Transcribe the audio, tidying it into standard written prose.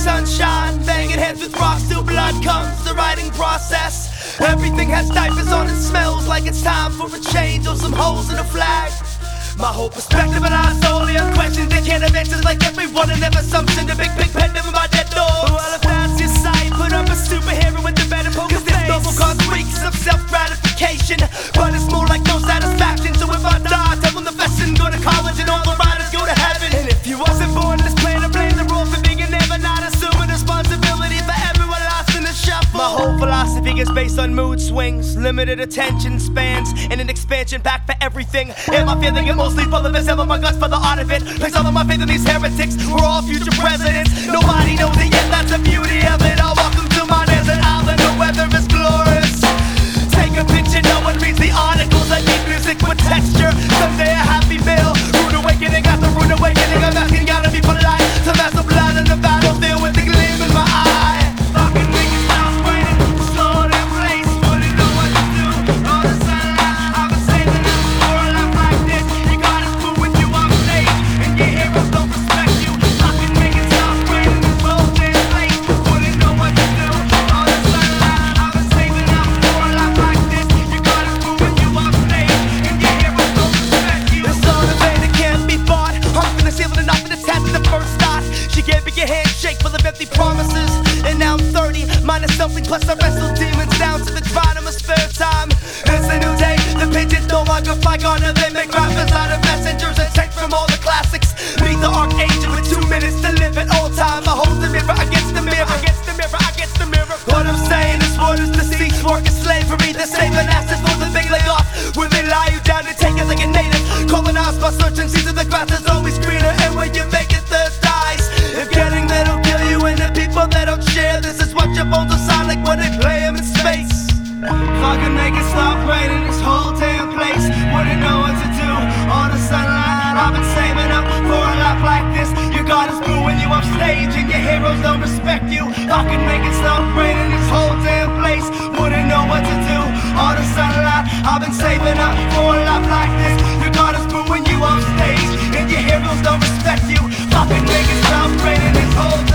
sunshine, banging heads with rocks till blood comes the writing process. Everything has diapers on, it smells like it's time for a change or some holes in the flag. My whole perspective relies solely on questions they can't have answers, like everyone and their assumption. The big pen never my dead door. Well, if that's your sight, put up a superhero with the better poker face. Cause this noble cause freaks of self-gratification, but it's more like no satisfaction. So if I die, tell them the lesson, go to college and all the riders go to heaven. And if you wasn't born on this planet, blame the rule for being never, not assuming responsibility for everyone lost in the shuffle. My whole philosophy is based on mood swings, limited attention spans, and an expansion back for everything. Am I feeling it mostly full of this? Am I my guts for the art of it? Place all of my faith in these heretics. We're all future presidents. Nobody knows it yet, that's the beauty of it all. Welcome to my desert island, the weather is glorious. Take a picture, no one reads the articles. I need music with texture. Someday a happy meal. Rude awakening after rude awakening. I'm asking, gotta be polite. To mass the blood in the battlefield with the gleam in my eye. Fucking niggas stop waiting, slow their place. Wouldn't know what to do. All the sunlight, I've been saving up for a life like this. You gotta prove with you on stage, and your heroes don't respect you. Fucking niggas stop waiting, slow their place. Wouldn't know what to do. All the sunlight, I've been saving up for a life like this. You gotta prove with you on stage, and your heroes don't respect you. This song of pain that can't be bought. Hung from the ceiling and off in the test in the first start. She gave me a handshake full of empty promises, and now I'm 30, minus something, plus I wrestle demons down to the grind of my spare time. It's a new day, the pigeons no longer fly garner. They make rappers out of messengers and take from all the classics. Meet the archangel with 2 minutes to live at all time. I hold the mirror against the mirror, against the mirror, against the mirror. What I'm saying is what is deceit, work is slavery. They're saving asses for the big layoff, where they lie you down and take it like a native. Colonized by searching seasons, the grass is always greener, and when you make it the dies. If getting that'll kill you and the people that don't share, this is what your bones will sound like when they play them in space. Fucking make it stop raining this whole damn place. Wouldn't know what to do. All the sunlight, I've been saving up for a life like this. Your God is booing you off stage and your heroes don't respect you. Fucking make it stop raining this whole damn place. Wouldn't know what to do. All the sunlight, I've been saving up for a life like this. Your God is booing you off stage and your heroes don't respect you. Fucking make it stop raining this whole